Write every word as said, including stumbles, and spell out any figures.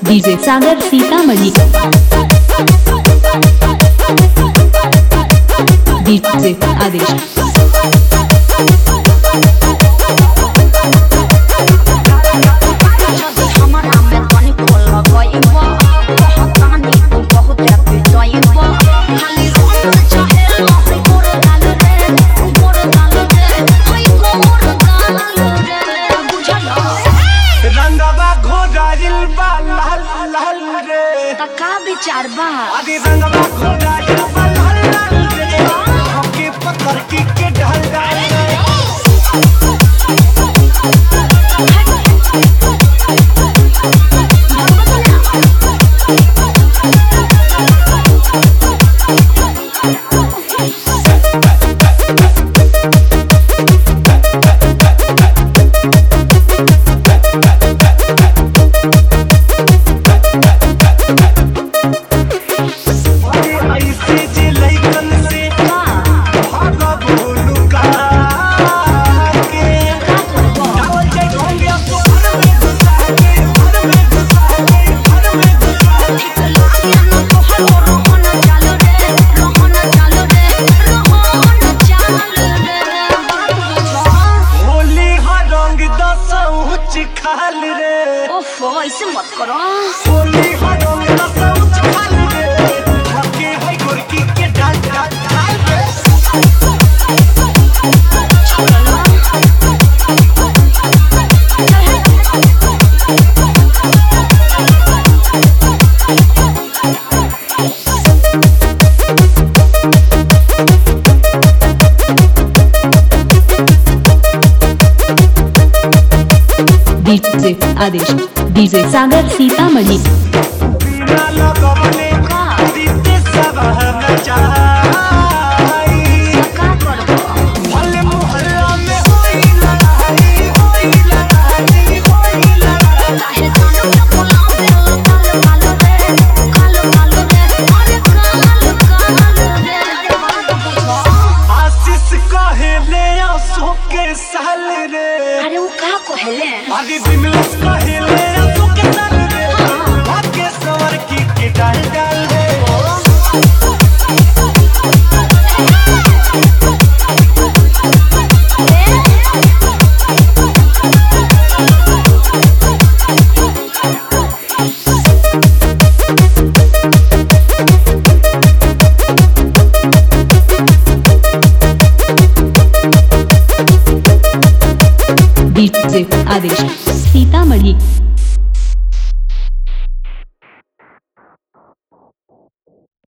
DJ Sagar Sitamarhi. DJ आदेश। का विचार बा आदि रंगवा घोड़ा जब लाल लाल रे हमके पत्थर की के ढल डाल खाल रे ओफो ऐसे मत करो होली हरो मेरा सब खाल रे हके है गोरकी के डाल डाल डाल रे डीजे आदेश। डीजे सागर सीतामढ़ी। बिना लगवले का दीते सब हम चाहई का करबो भले मोहल्ला में होई लड़ाई होई लड़ाई होई लड़ाई काहे तानो के बोला बेल काल काल रे काल काल रे अरे काल काल रे बात बुझो आशीष कहे ले आंसू के साल रे अरे वो का कहले आदि दिमलस कहे ले आंसू के साल रे भाग्य सवर की के डाल डाल रे डीजे आदेश सीतामढ़ी।